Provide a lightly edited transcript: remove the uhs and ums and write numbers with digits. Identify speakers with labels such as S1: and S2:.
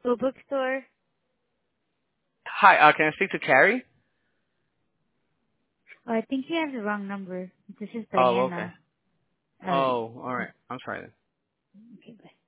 S1: Blue Bookstore.
S2: Hi, can I speak to Carrie?
S1: Oh, I think you have the wrong number. This is
S2: Oh, okay.
S1: Diana.
S2: Oh, all right. I'm sorry then.
S1: Okay, bye.